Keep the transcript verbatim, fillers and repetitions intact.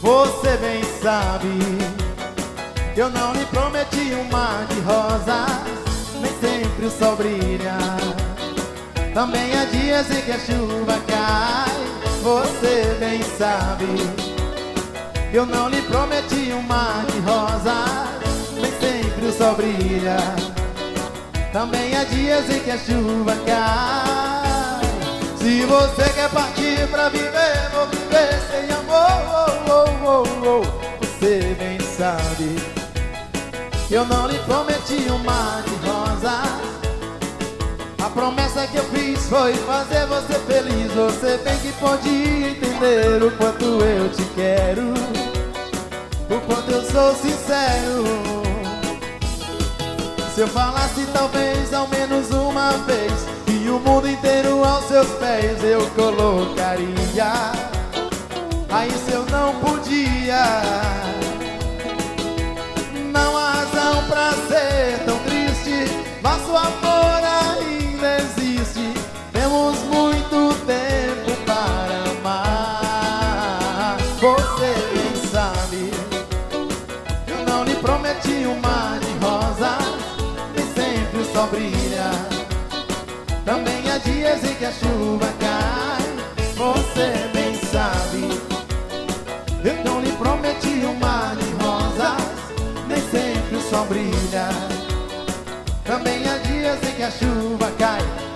Você bem sabe que eu não lhe prometi um mar de rosas, nem sempre o sol brilha. Também há dias em que a chuva cai. Você bem sabe que eu não lhe prometi um mar de rosas, nem sempre o sol brilha. Também há dias em que a chuva cai. Se você quer partir pra viver, vou viver sem amor. Oh, oh, oh, oh. Você bem sabe que eu não lhe prometi um mar de rosas. A promessa que eu fiz foi fazer você feliz. Você bem que podia entender o quanto eu te quero, o quanto eu sou sincero. Se eu falasse talvez ao menos uma vez que o mundo inteiro aos seus pés eu colocaria, aí se eu não podia, não há razão pra ser tão triste. Nosso amor ainda existe, temos muito tempo para amar. Você bem sabe que eu não lhe prometi um mar de rosas, nem sempre o sol brilha. Também há dias em que a chuva cai. Você bem sabe eu não lhe prometi um mar de rosas, nem sempre o sol brilha. Também há dias em que a chuva cai.